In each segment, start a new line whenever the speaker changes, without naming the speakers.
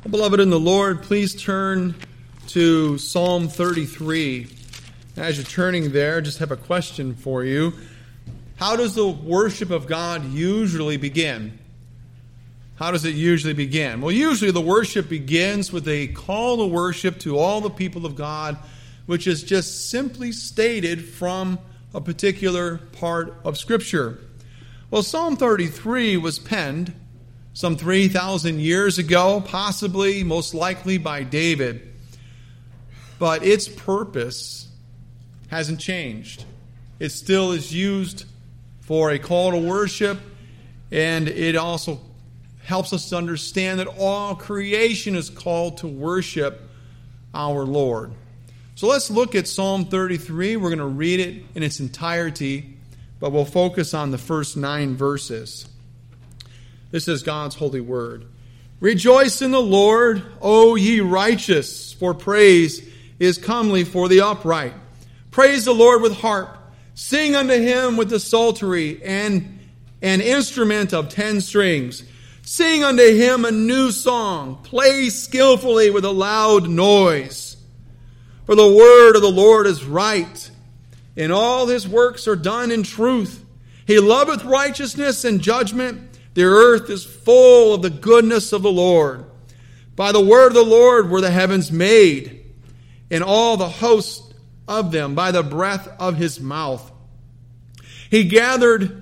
Beloved in the Lord, please turn to Psalm 33. As you're turning there, I just have a question for you. How does the worship of God usually begin? How does it usually begin? Well, usually the worship begins with a call to worship to all the people of God, which is just simply stated from a particular part of Scripture. Well, Psalm 33 was penned some 3,000 years ago, possibly, most likely by David. But its purpose hasn't changed. It still is used for a call to worship, and it also helps us to understand that all creation is called to worship our Lord. So let's look at Psalm 33. We're going to read it in its entirety, but we'll focus on the first 9 verses. This is God's holy word. Rejoice in the Lord, O ye righteous, for praise is comely for the upright. Praise the Lord with harp. Sing unto him with the psaltery and an instrument of 10 strings. Sing unto him a new song. Play skillfully with a loud noise. For the word of the Lord is right, and all his works are done in truth. He loveth righteousness and judgment. The earth is full of the goodness of the Lord. By the word of the Lord were the heavens made, and all the host of them by the breath of his mouth. He gathereth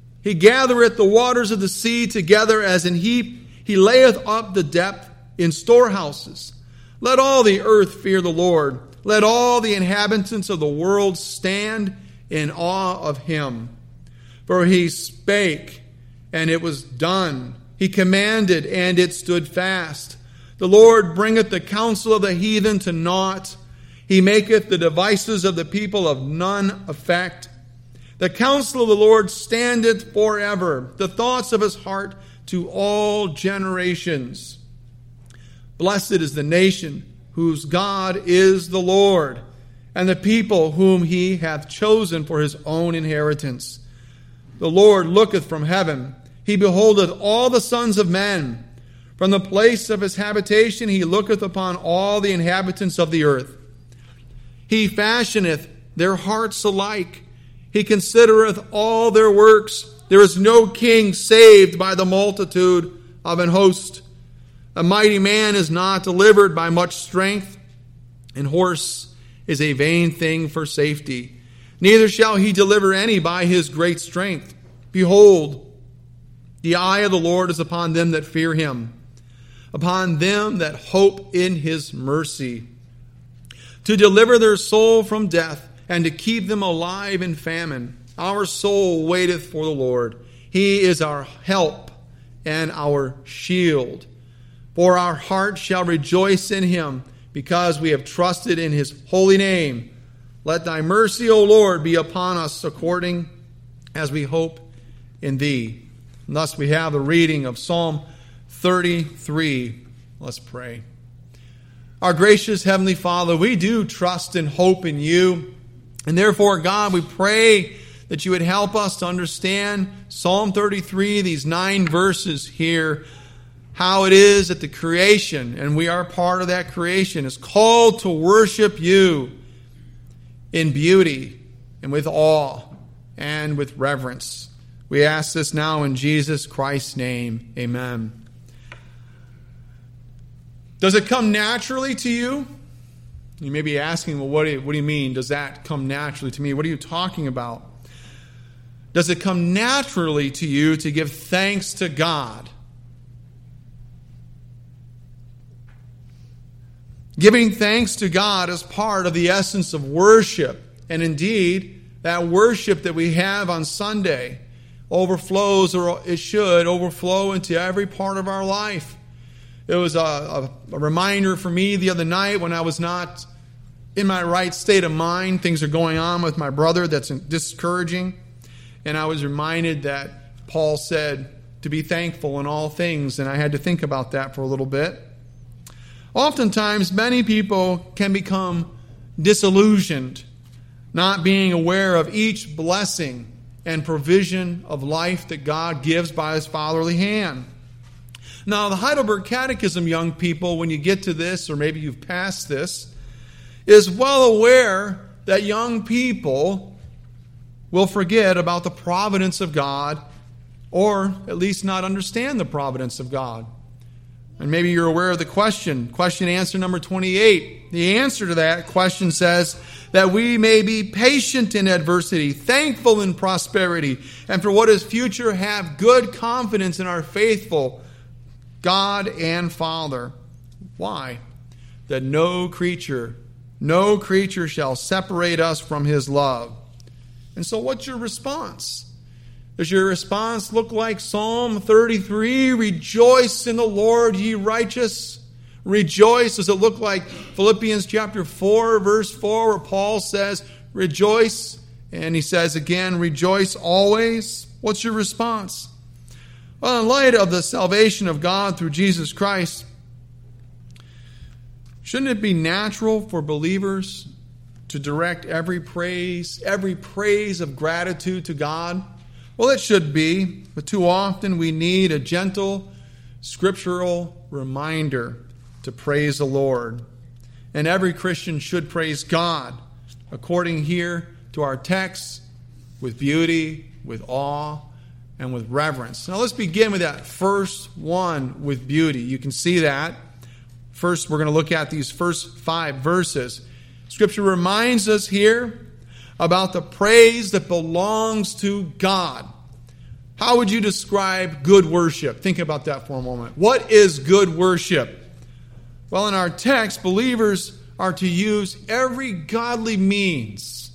the waters of the sea together as an heap. He layeth up the depth in storehouses. Let all the earth fear the Lord. Let all the inhabitants of the world stand in awe of him. For he spake, and it was done. He commanded, and it stood fast. The Lord bringeth the counsel of the heathen to naught. He maketh the devices of the people of none effect. The counsel of the Lord standeth forever, the thoughts of his heart to all generations. Blessed is the nation whose God is the Lord, and the people whom he hath chosen for his own inheritance. The Lord looketh from heaven. He beholdeth all the sons of men. From the place of his habitation he looketh upon all the inhabitants of the earth. He fashioneth their hearts alike. He considereth all their works. There is no king saved by the multitude of an host. A mighty man is not delivered by much strength, and horse is a vain thing for safety. Neither shall he deliver any by his great strength. Behold, the eye of the Lord is upon them that fear him, upon them that hope in his mercy, to deliver their soul from death, and to keep them alive in famine. Our soul waiteth for the Lord. He is our help and our shield. For our heart shall rejoice in him, because we have trusted in his holy name. Let thy mercy, O Lord, be upon us according as we hope in thee. And thus we have the reading of Psalm 33. Let's pray. Our gracious Heavenly Father, we do trust and hope in you. And therefore, God, we pray that you would help us to understand Psalm 33, these 9 verses here, how it is that the creation, and we are part of that creation, is called to worship you in beauty and with awe and with reverence. We ask this now in Jesus Christ's name. Amen. Does it come naturally to you? You may be asking, well, what do you mean? Does that come naturally to me? What are you talking about? Does it come naturally to you to give thanks to God? Giving thanks to God is part of the essence of worship. And indeed, that worship that we have on Sunday overflows, or it should overflow, into every part of our life. It was a reminder for me the other night when I was not in my right state of mind. Things are going on with my brother that's discouraging. And I was reminded that Paul said to be thankful in all things. And I had to think about that for a little bit. Oftentimes, many people can become disillusioned, not being aware of each blessing and provision of life that God gives by his fatherly hand. Now, the Heidelberg Catechism, young people, when you get to this, or maybe you've passed this, is well aware that young people will forget about the providence of God, or at least not understand the providence of God. And maybe you're aware of the question answer number 28. The answer to that question says that we may be patient in adversity, thankful in prosperity, and for what is future have good confidence in our faithful God and Father. Why? That no creature shall separate us from His love. And so what's your response? Does your response look like Psalm 33? Rejoice in the Lord, ye righteous. Rejoice. Does it look like Philippians chapter 4, verse 4, where Paul says, rejoice? And he says again, rejoice always. What's your response? Well, in light of the salvation of God through Jesus Christ, shouldn't it be natural for believers to direct every praise of gratitude to God? Well, it should be, but too often we need a gentle, scriptural reminder to praise the Lord. And every Christian should praise God, according here to our text, with beauty, with awe, and with reverence. Now let's begin with that first one, with beauty. You can see that. First, we're going to look at these first 5 verses. Scripture reminds us here about the praise that belongs to God. How would you describe good worship? Think about that for a moment. What is good worship? Well, in our text, believers are to use every godly means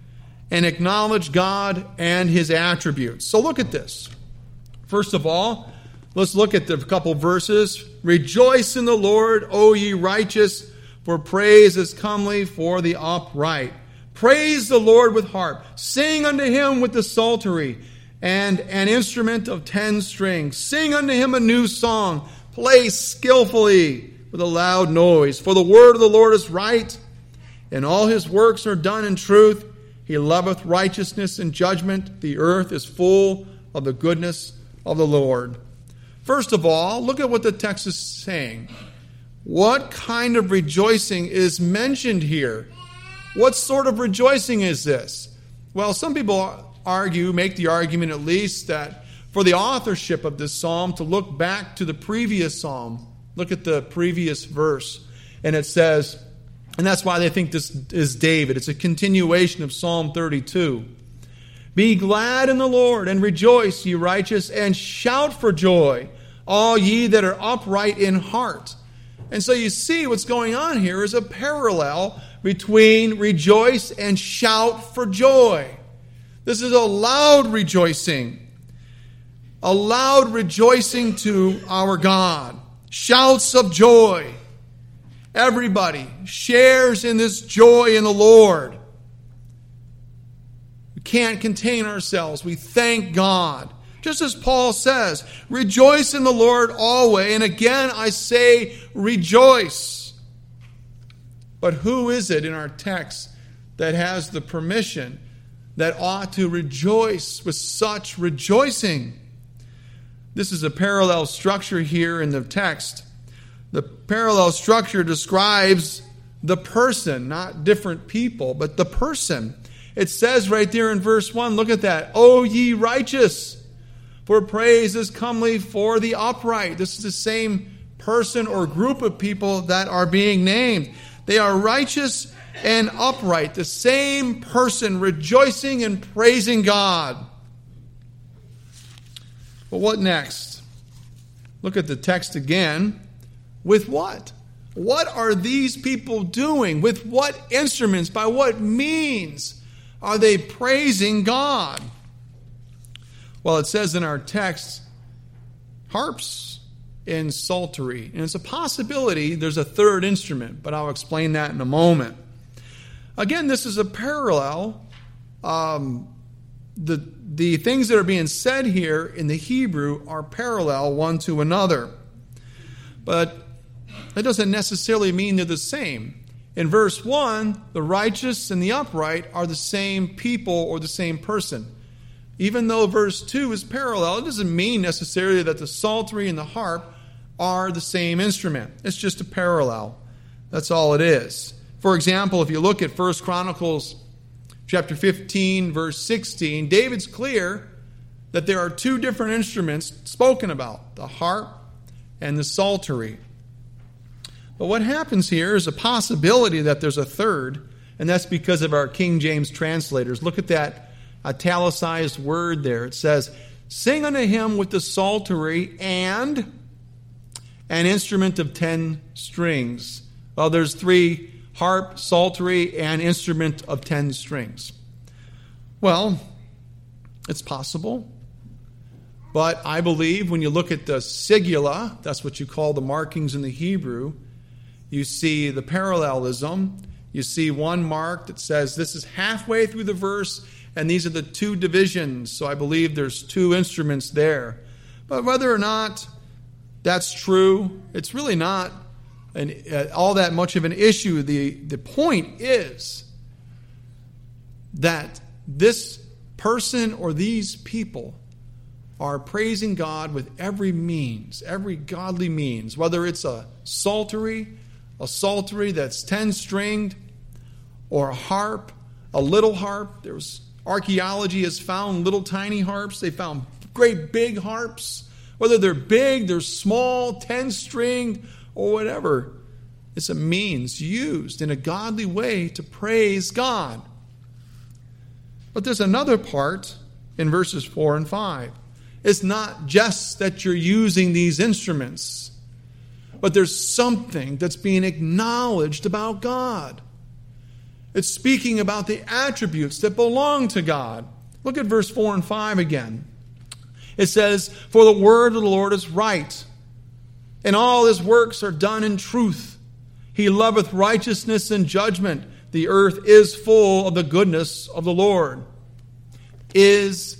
and acknowledge God and His attributes. So look at this. First of all, let's look at the couple verses. Rejoice in the Lord, O ye righteous, for praise is comely for the upright. Praise the Lord with harp. Sing unto Him with the psaltery and an instrument of 10 strings. Sing unto Him a new song. Play skillfully with a loud noise. For the word of the Lord is right, and all His works are done in truth. He loveth righteousness and judgment. The earth is full of the goodness of the Lord. First of all, look at what the text is saying. What kind of rejoicing is mentioned here? What sort of rejoicing is this? Well, some people make the argument at least, that for the authorship of this psalm to look back to the previous psalm. Look at the previous verse. And it says, and that's why they think this is David. It's a continuation of Psalm 32. Be glad in the Lord and rejoice, ye righteous, and shout for joy, all ye that are upright in heart. And so you see what's going on here is a parallel between rejoice and shout for joy. This is a loud rejoicing to our God. Shouts of joy. Everybody shares in this joy in the Lord. We can't contain ourselves. We thank God. Just as Paul says, rejoice in the Lord always. And again, I say rejoice. But who is it in our text that has the permission that ought to rejoice with such rejoicing? This is a parallel structure here in the text. The parallel structure describes the person, not different people, but the person. It says right there in verse 1, look at that. O ye righteous, for praise is comely for the upright. This is the same person or group of people that are being named. They are righteous and upright. The same person rejoicing and praising God. But what next? Look at the text again. With what? What are these people doing? With what instruments? By what means are they praising God? Well, it says in our text, harps and psaltery. And it's a possibility there's a third instrument, but I'll explain that in a moment. Again, this is a parallel. The things that are being said here in the Hebrew are parallel one to another. But that doesn't necessarily mean they're the same. In verse 1, the righteous and the upright are the same people or the same person. Even though verse 2 is parallel, it doesn't mean necessarily that the psaltery and the harp are the same instrument. It's just a parallel. That's all it is. For example, if you look at 1 Chronicles chapter 15, verse 16, David's clear that there are two different instruments spoken about, the harp and the psaltery. But what happens here is a possibility that there's a third, and that's because of our King James translators. Look at that italicized word there. It says, sing unto him with the psaltery and an instrument of 10 strings. Well, there's 3: harp, psaltery, and instrument of 10 strings. Well, it's possible. But I believe when you look at the sigilla, that's what you call the markings in the Hebrew, you see the parallelism. You see one mark that says this is halfway through the verse, and these are the 2 divisions. So I believe there's 2 instruments there. But whether or not that's true, it's really not all that much of an issue. The point is that this person or these people are praising God with every means, every godly means, whether it's a psaltery that's 10-stringed, or a harp, a little harp. Archaeology has found little tiny harps. They found great big harps. Whether they're big, they're small, 10-stringed, or whatever. It's a means used in a godly way to praise God. But there's another part in verses 4 and 5. It's not just that you're using these instruments, but there's something that's being acknowledged about God. It's speaking about the attributes that belong to God. Look at verse 4 and 5 again. It says, for the word of the Lord is right, and all his works are done in truth. He loveth righteousness and judgment. The earth is full of the goodness of the Lord. Is.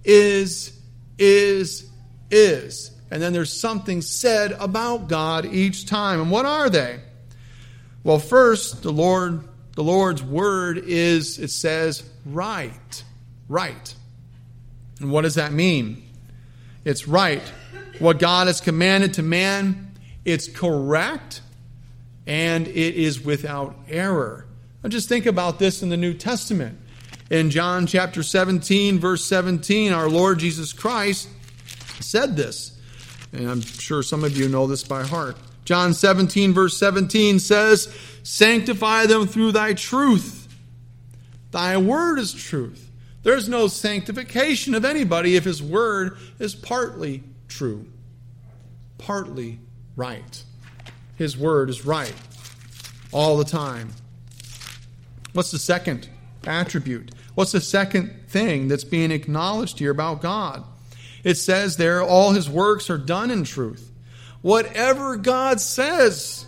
And then there's something said about God each time. And what are they? Well, first, the Lord's word is, it says, right. Right. And what does that mean? It's right. What God has commanded to man, it's correct, and it is without error. Now just think about this in the New Testament. In John chapter 17, verse 17, our Lord Jesus Christ said this. And I'm sure some of you know this by heart. John 17, verse 17 says, sanctify them through thy truth. Thy word is truth. There's no sanctification of anybody if his word is partly true, partly right. His word is right all the time. What's the second attribute? What's the second thing that's being acknowledged here about God? It says there, all his works are done in truth. Whatever God says,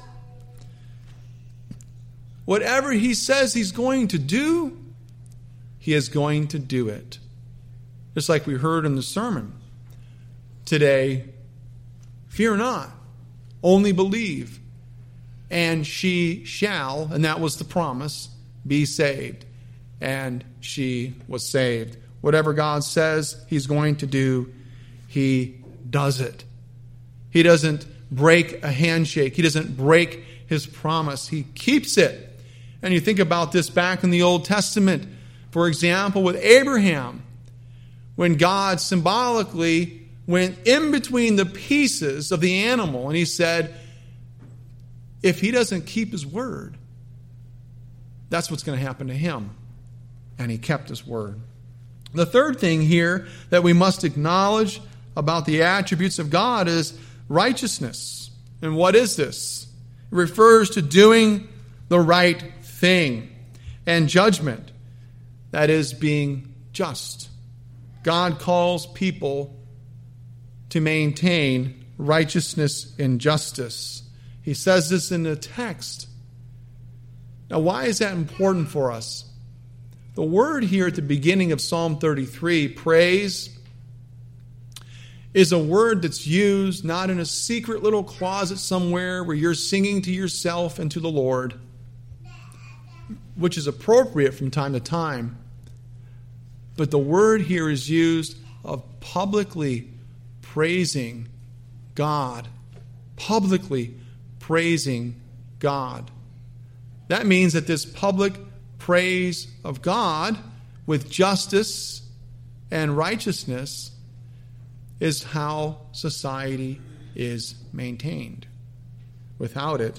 whatever he says he's going to do, he is going to do it. Just like we heard in the sermon today, fear not, only believe, and she shall, and that was the promise, be saved. And she was saved. Whatever God says he's going to do, he does it. He doesn't break a handshake. He doesn't break his promise. He keeps it. And you think about this back in the Old Testament. For example, with Abraham, when God symbolically went in between the pieces of the animal and he said, if he doesn't keep his word, that's what's going to happen to him. And he kept his word. The third thing here that we must acknowledge about the attributes of God is righteousness. And what is this? It refers to doing the right thing. And judgment, that is being just. God calls people to maintain righteousness and justice. He says this in the text. Now, why is that important for us? The word here at the beginning of Psalm 33, praise, is a word that's used not in a secret little closet somewhere where you're singing to yourself and to the Lord, which is appropriate from time to time. But the word here is used of publicly praising God publicly praising God. That means that this public praise of God with justice and righteousness is how society is maintained. Without it,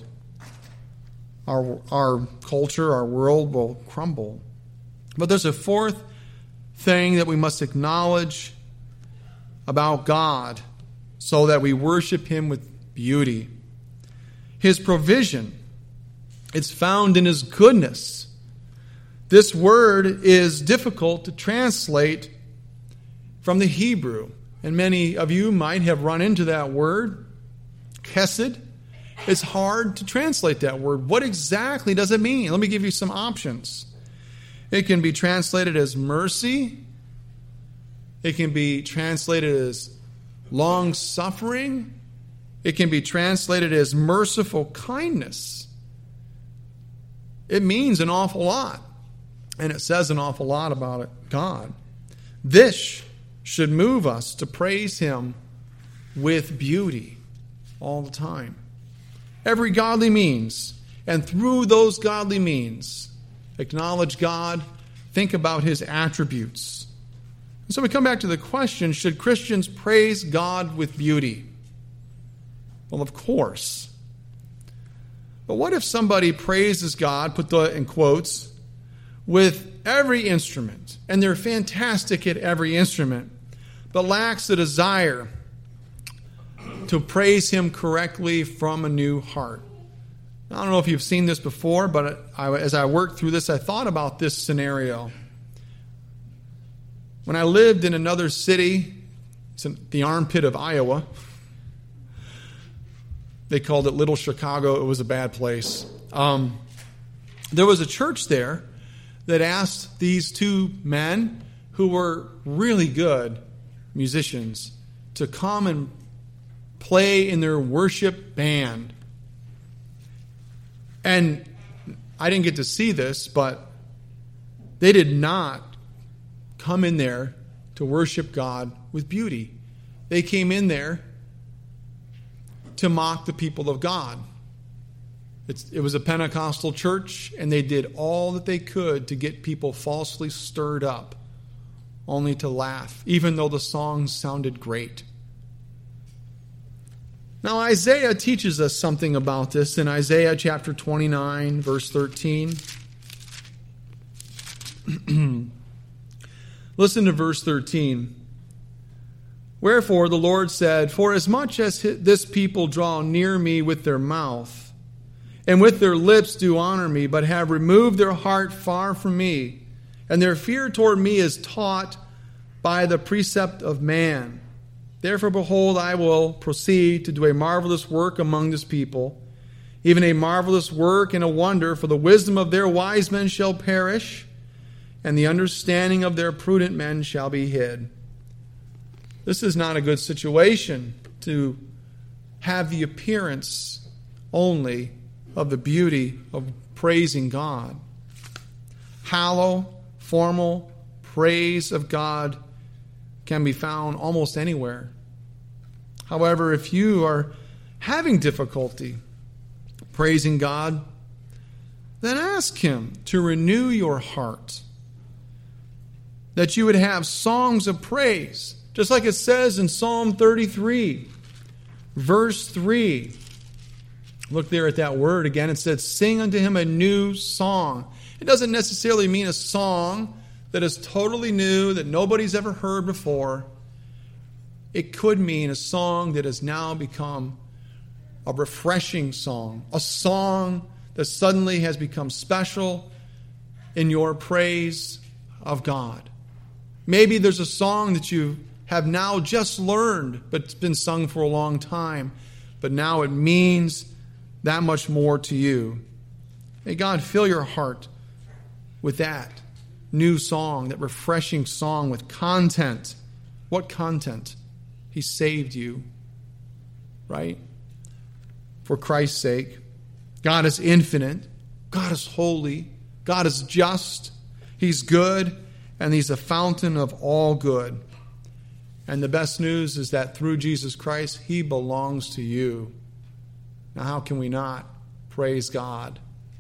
our culture, our world will crumble. But there's a fourth thing that we must acknowledge about God so that we worship Him with beauty. His provision. It's found in His goodness. This word is difficult to translate from the Hebrew. And many of you might have run into that word, chesed. It's hard to translate that word. What exactly does it mean? Let me give you some options. It can be translated as mercy. It can be translated as long-suffering. It can be translated as merciful kindness. It means an awful lot. And it says an awful lot about it, God. This should move us to praise Him with beauty all the time. Every godly means, and through those godly means, acknowledge God, think about His attributes. And so we come back to the question, should Christians praise God with beauty? Well, of course. But what if somebody praises God, put the in quotes, with every instrument, and they're fantastic at every instrument, but lacks the desire to praise Him correctly from a new heart? I don't know if you've seen this before, but as I worked through this, I thought about this scenario. When I lived in another city, it's in the armpit of Iowa. They called it Little Chicago. It was a bad place. There was a church there that asked these two men who were really good musicians to come and play in their worship band. And I didn't get to see this, but they did not come in there to worship God with beauty. They came in there to mock the people of God. It was a Pentecostal church, and they did all that they could to get people falsely stirred up, only to laugh, even though the songs sounded great. Now, Isaiah teaches us something about this in Isaiah chapter 29, verse 13. Listen to verse 13. Wherefore the Lord said, for as much as this people draw near me with their mouth, and with their lips do honor me, but have removed their heart far from me, and their fear toward me is taught by the precept of man. Therefore, behold, I will proceed to do a marvelous work among this people, even a marvelous work and a wonder, for the wisdom of their wise men shall perish, and the understanding of their prudent men shall be hid. This is not a good situation to have the appearance only of the beauty of praising God. Hollow, formal praise of God can be found almost anywhere. However, if you are having difficulty praising God, then ask Him to renew your heart, that you would have songs of praise, just like it says in Psalm 33, verse 3. Look there at that word again. It says, sing unto Him a new song. It doesn't necessarily mean a song that is totally new, that nobody's ever heard before. It could mean a song that has now become a refreshing song, a song that suddenly has become special in your praise of God. Maybe there's a song that you have now just learned, but it's been sung for a long time, but now it means that much more to you. May God fill your heart with that new song, that refreshing song with content. What content? He saved you, right? For Christ's sake. God is infinite. God is holy. God is just. He's good, and He's a fountain of all good. And the best news is that through Jesus Christ, He belongs to you. Now, how can we not praise God?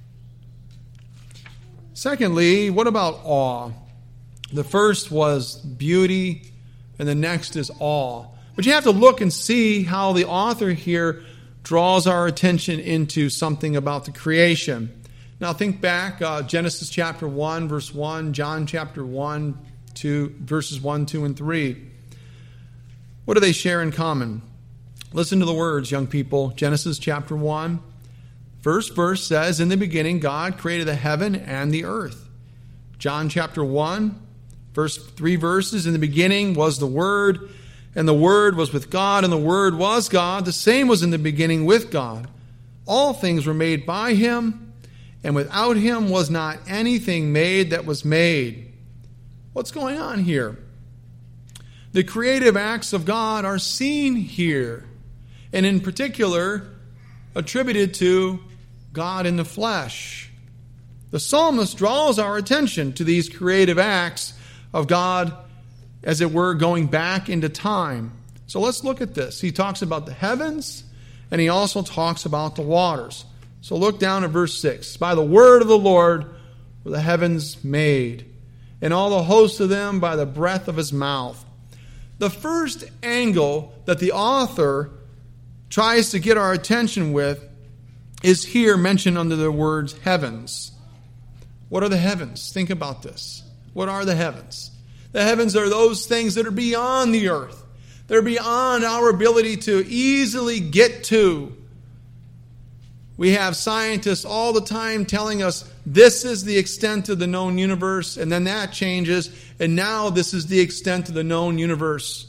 Secondly, what about awe? The first was beauty, and the next is awe. But you have to look and see how the author here draws our attention into something about the creation. Now think back, Genesis chapter 1, verse 1, John chapter 1, 2, verses 1, 2, and 3. What do they share in common? Listen to the words, young people. Genesis chapter 1, first verse says, "In the beginning God created the heaven and the earth." John chapter 1, first 3 verses, "In the beginning was the Word, and the Word was with God, and the Word was God. The same was in the beginning with God. All things were made by Him, and without Him was not anything made that was made." What's going on here? The creative acts of God are seen here, and in particular, attributed to God in the flesh. The psalmist draws our attention to these creative acts of God, as it were, going back into time. So let's look at this. He talks about the heavens, and he also talks about the waters. So look down at verse 6. "By the word of the Lord were the heavens made, and all the hosts of them by the breath of his mouth." The first angle that the author tries to get our attention with is here mentioned under the words heavens. What are the heavens? Think about this. What are the heavens? The heavens are those things that are beyond the earth. They're beyond our ability to easily get to. We have scientists all the time telling us this is the extent of the known universe, and then that changes, and now this is the extent of the known universe.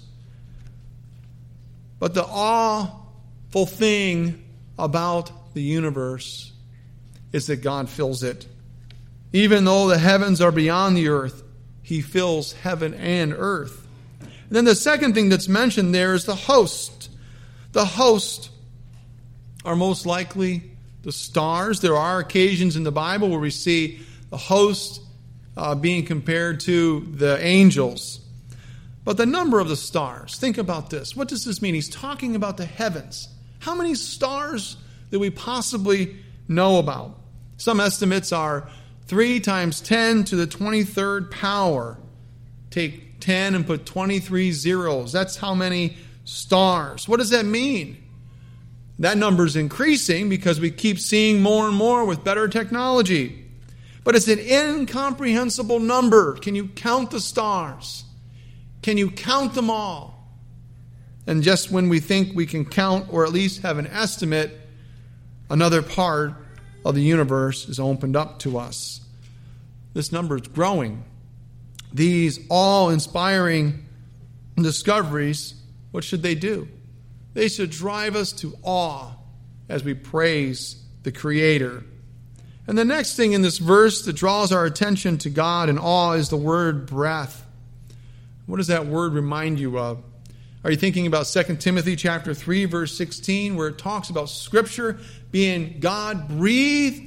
But the awful thing about the universe is that God fills it. Even though the heavens are beyond the earth, He fills heaven and earth. And then the second thing that's mentioned there is the host. The host are most likely the stars. There are occasions in the Bible where we see the host being compared to the angels. But the number of the stars, think about this. What does this mean? He's talking about the heavens. How many stars do we possibly know about? Some estimates are 3 times 10 to the 23rd power. Take 10 and put 23 zeros. That's how many stars. What does that mean? That number is increasing because we keep seeing more and more with better technology. But it's an incomprehensible number. Can you count the stars? Can you count them all? And just when we think we can count or at least have an estimate, another part of the universe is opened up to us. This number is growing. These awe-inspiring discoveries, what should they do? They should drive us to awe as we praise the Creator. And the next thing in this verse that draws our attention to God and awe is the word breath. What does that word remind you of? Are you thinking about 2 Timothy chapter 3, verse 16, where it talks about Scripture being God-breathed?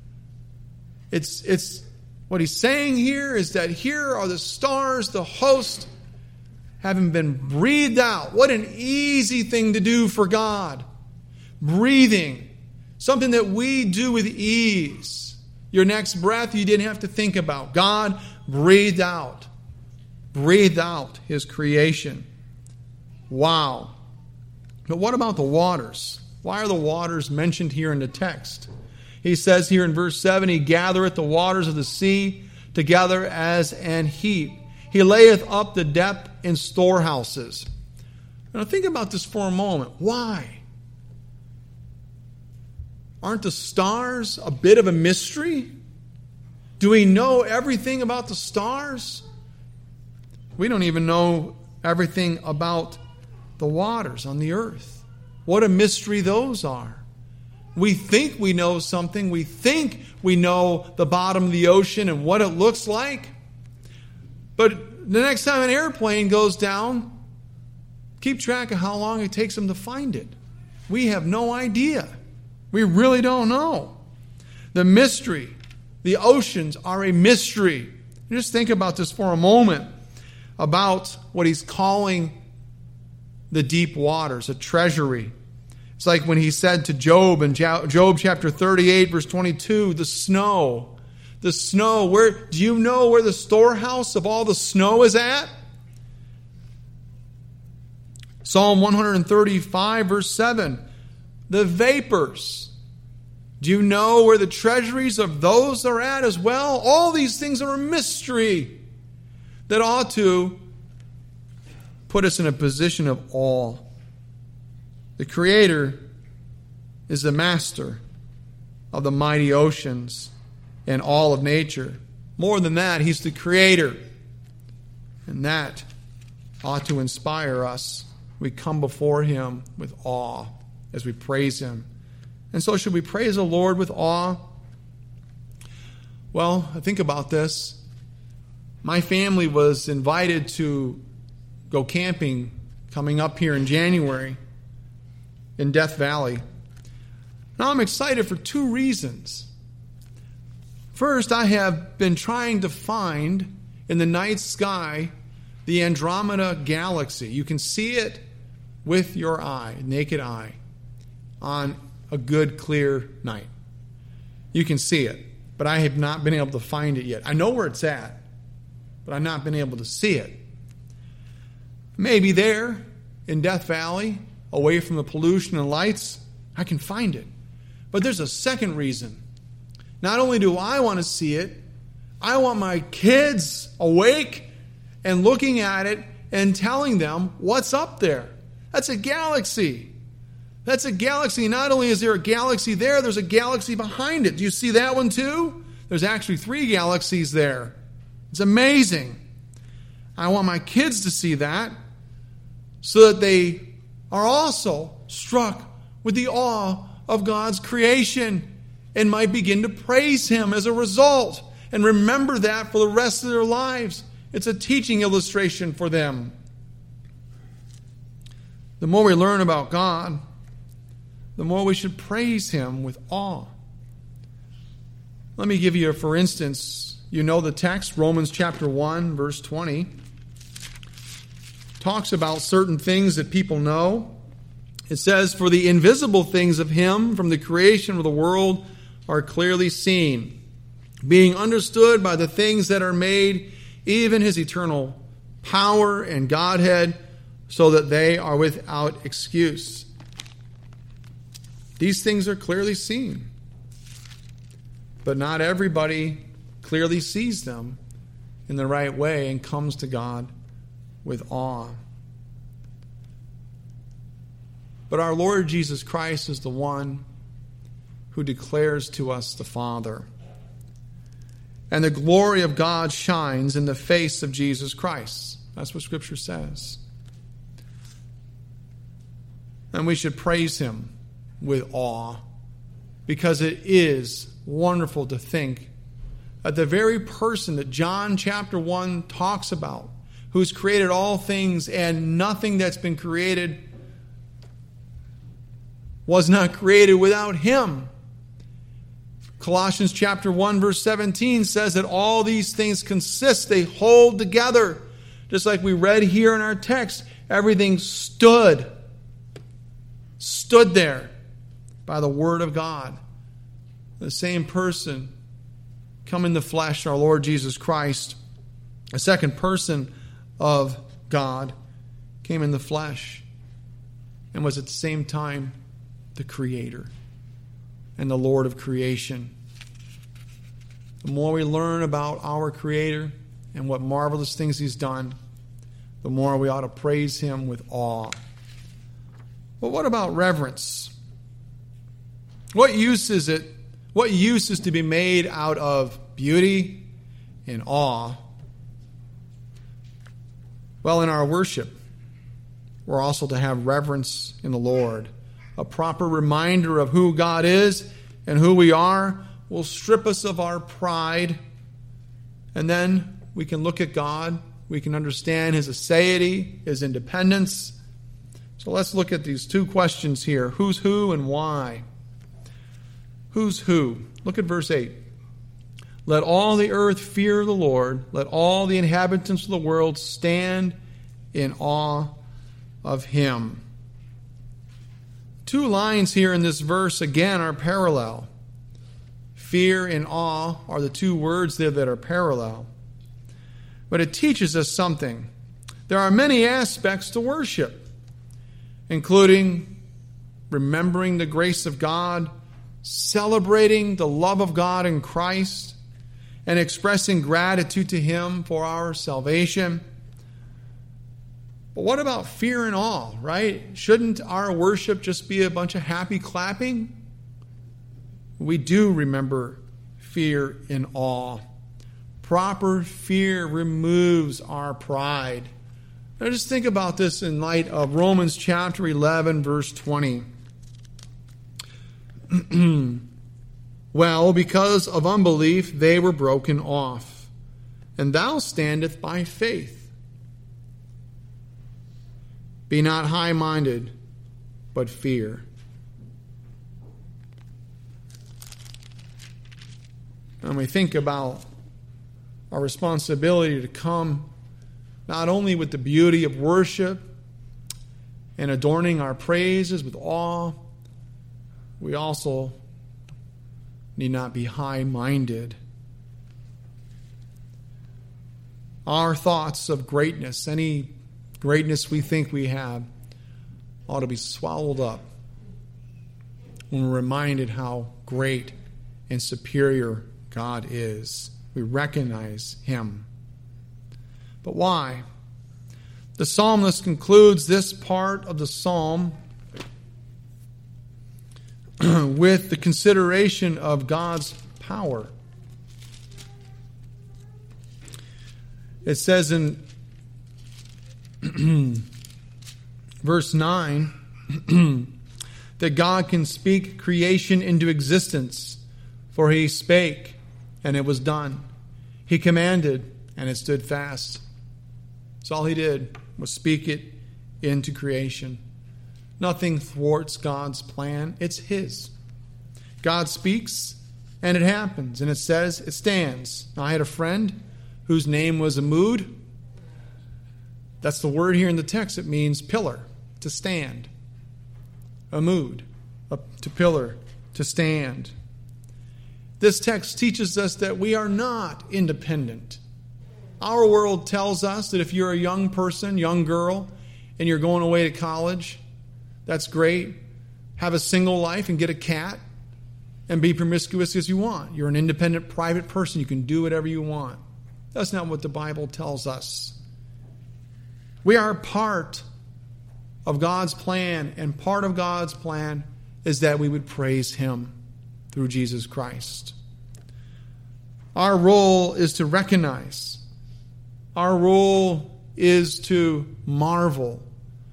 It's what he's saying here is that here are the stars, the host, having been breathed out. What an easy thing to do for God. Breathing. Something that we do with ease. Your next breath you didn't have to think about. God breathed out His creation. Wow. But what about the waters? Why are the waters mentioned here in the text? He says here in verse 7, He gathereth the waters of the sea together as an heap. He layeth up the depth in storehouses. Now think about this for a moment. Why? Aren't the stars a bit of a mystery? Do we know everything about the stars? We don't even know everything about the waters on the earth. What a mystery those are. We think we know something. We think we know the bottom of the ocean and what it looks like. But the next time an airplane goes down, keep track of how long it takes them to find it. We have no idea. We really don't know. The mystery, the oceans are a mystery. Just think about this for a moment, about what he's calling the deep waters, a treasury. It's like when he said to Job in Job chapter 38, verse 22, the snow, do you know where the storehouse of all the snow is at? Psalm 135, verse 7, the vapors. Do you know where the treasuries of those are at as well? All these things are a mystery that ought to put us in a position of awe. The Creator is the master of the mighty oceans and all of nature. More than that, He's the Creator. And that ought to inspire us. We come before Him with awe as we praise Him. And so should we praise the Lord with awe? Well, I think about this. My family was invited to go camping coming up here in January in Death Valley. Now I'm excited for two reasons. First, I have been trying to find in the night sky the Andromeda Galaxy. You can see it with your eye, naked eye, on a good, clear night. You can see it, but I have not been able to find it yet. I know where it's at, but I've not been able to see it. Maybe there in Death Valley, away from the pollution and lights, I can find it. But there's a second reason. Not only do I want to see it, I want my kids awake and looking at it and telling them what's up there. That's a galaxy. That's a galaxy. Not only is there a galaxy there, there's a galaxy behind it. Do you see that one too? There's actually 3 galaxies there. It's amazing. I want my kids to see that so that they are also struck with the awe of God's creation and might begin to praise Him as a result and remember that for the rest of their lives. It's a teaching illustration for them. The more we learn about God, the more we should praise Him with awe. Let me give you, for instance, you know the text, Romans chapter 1, verse 20. Talks about certain things that people know. It says, "For the invisible things of Him from the creation of the world are clearly seen, being understood by the things that are made, even His eternal power and Godhead, so that they are without excuse." These things are clearly seen, but not everybody clearly sees them in the right way and comes to God with awe. But our Lord Jesus Christ is the one who declares to us the Father. And the glory of God shines in the face of Jesus Christ. That's what Scripture says. And we should praise Him with awe, because it is wonderful to think that the very person that John chapter 1 talks about, who's created all things, and nothing that's been created was not created without Him. Colossians chapter 1 verse 17 says that all these things consist, they hold together. Just like we read here in our text, everything stood there by the Word of God. The same person come in the flesh, our Lord Jesus Christ, a second person of God, came in the flesh and was at the same time the Creator and the Lord of creation. The more we learn about our Creator and what marvelous things He's done, the more we ought to praise Him with awe. But what about reverence? What use is it? What use is to be made out of beauty and awe? Well, in our worship, we're also to have reverence in the Lord. A proper reminder of who God is and who we are will strip us of our pride. And then we can look at God. We can understand His aseity, His independence. So let's look at these two questions here. Who's who and why? Who's who? Look at verse 8. Let all the earth fear the Lord. Let all the inhabitants of the world stand in awe of Him. two lines here in this verse, again, are parallel. Fear and awe are the two words there that are parallel. But it teaches us something. There are many aspects to worship, including remembering the grace of God, celebrating the love of God in Christ, and expressing gratitude to Him for our salvation. But what about fear and awe, right? Shouldn't our worship just be a bunch of happy clapping? We do remember fear and awe. Proper fear removes our pride. Now just think about this in light of Romans chapter 11, verse 20. Well, because of unbelief, they were broken off, and thou standeth by faith. Be not high-minded, but fear. And we think about our responsibility to come not only with the beauty of worship and adorning our praises with awe, we also need not be high-minded. Our thoughts of greatness, any greatness we think we have, ought to be swallowed up when we're reminded how great and superior God is. We recognize Him. But why? The psalmist concludes this part of the psalm with the consideration of God's power. It says in verse 9 that God can speak creation into existence, for He spake, and it was done. He commanded, and it stood fast. That's all He did, was speak it into creation. Nothing thwarts God's plan. It's His. God speaks, and it happens. And it says, it stands. Now, I had a friend whose name was Amud. That's the word here in the text. It means pillar, to stand. Amud, to pillar, to stand. This text teaches us that we are not independent. Our world tells us that if you're a young person, young girl, and you're going away to college, that's great. Have a single life and get a cat and be promiscuous as you want. You're an independent, private person. You can do whatever you want. That's not what the Bible tells us. We are part of God's plan, and part of God's plan is that we would praise Him through Jesus Christ. Our role is to recognize. Our role is to marvel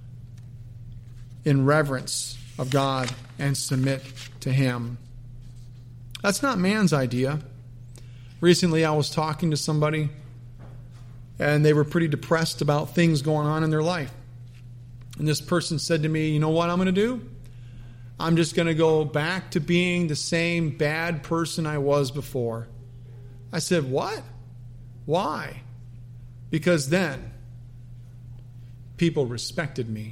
in reverence of God and submit to Him. That's not man's idea. Recently I was talking to somebody, and they were pretty depressed about things going on in their life. And this person said to me, you know what I'm going to do? I'm just going to go back to being the same bad person I was before. I said, what? Why? Because then people respected me.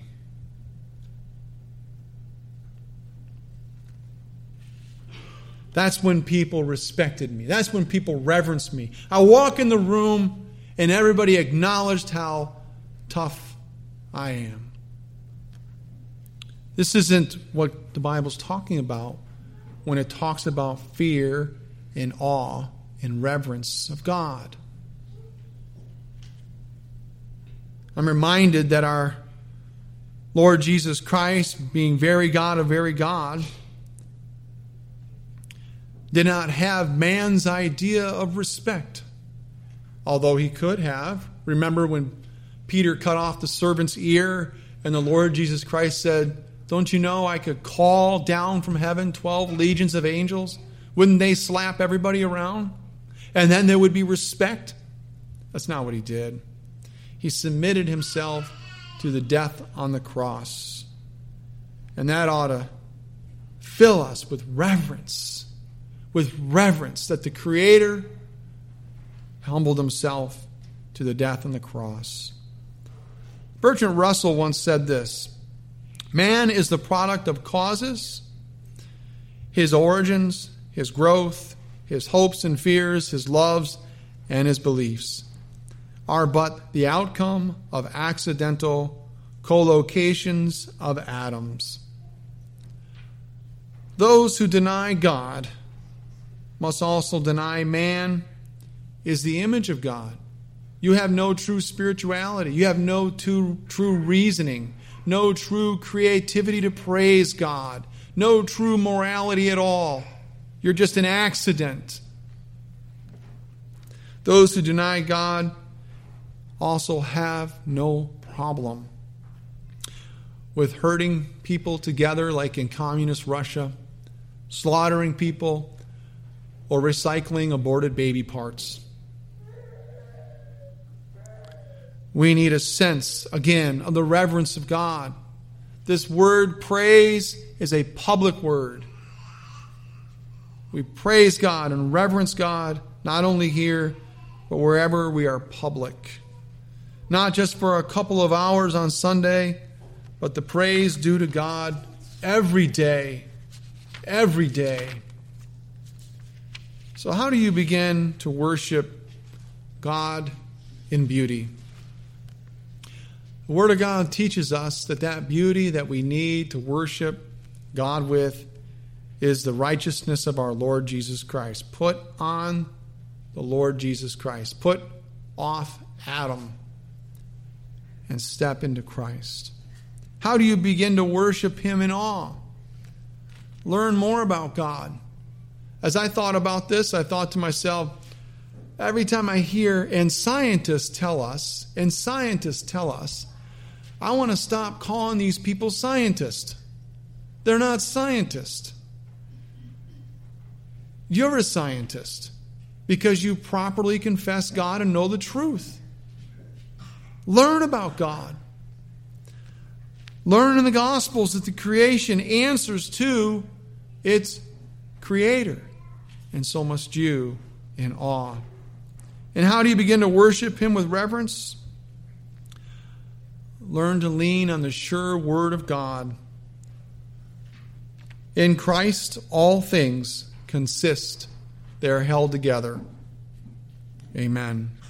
That's when people respected me. That's when people reverenced me. I walk in the room and everybody acknowledged how tough I am. This isn't what the Bible's talking about when it talks about fear and awe and reverence of God. I'm reminded that our Lord Jesus Christ, being very God of very God, did not have man's idea of respect, although He could have. Remember when Peter cut off the servant's ear and the Lord Jesus Christ said, don't you know I could call down from heaven 12 legions of angels? Wouldn't they slap everybody around? And then there would be respect? That's not what He did. He submitted Himself to the death on the cross. And that ought to fill us with reverence that the Creator humbled Himself to the death on the cross. Bertrand Russell once said this: Man is the product of causes. His origins, his growth, his hopes and fears, his loves, and his beliefs are but the outcome of accidental collocations of atoms. Those who deny God must also deny man is the image of God. You have no true spirituality. You have no true reasoning, no true creativity to praise God, no true morality at all. You're just an accident. Those who deny God also have no problem with herding people together like in communist Russia, slaughtering people, or recycling aborted baby parts. We need a sense, again, of the reverence of God. This word praise is a public word. We praise God and reverence God, not only here, but wherever we are public. Not just for a couple of hours on Sunday, but the praise due to God every day. Every day. So how do you begin to worship God in beauty? The Word of God teaches us that beauty that we need to worship God with is the righteousness of our Lord Jesus Christ. Put on the Lord Jesus Christ. Put off Adam and step into Christ. How do you begin to worship Him in awe? Learn more about God. As I thought about this, I thought to myself, every time I hear, and scientists tell us, I want to stop calling these people scientists. They're not scientists. You're a scientist because you properly confess God and know the truth. Learn about God. Learn in the Gospels that the creation answers to its Creator. And so must you in awe. And how do you begin to worship Him with reverence? Learn to lean on the sure Word of God. In Christ, all things consist. They are held together. Amen.